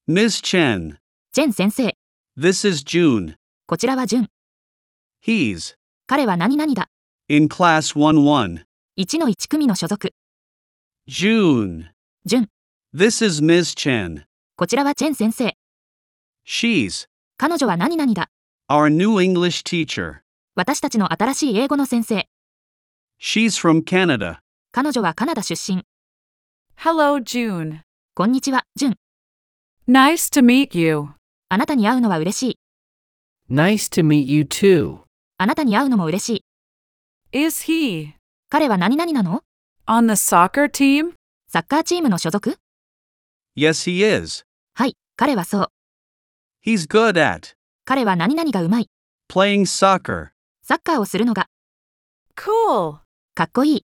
Ms. Chen, チェン先生。 this is June. こちらはジュン。 He's 彼は何々だ。 in class 11. 1の1組の所属。 June, ジュン。 this is Ms. Chen. こちらはチェン先生。 She's 彼女は何々だ。 our new English teacher. 私たちの新しい英語の先生。 She's from Canada. 彼女はカナダ出身。 Hello, June. こんにちは、ジュン。 Nice to meet you. あなたに会うのは嬉しい。 Nice to meet you too. あなたに会うのも嬉しい。 Is he 彼は何々なの？ on the soccer team? サッカーチームの所属？ Yes, he is. はい、彼はそう。 He's good at 彼は何々がうまい。 playing soccer. サッカーをするのが Cool. かっこいい。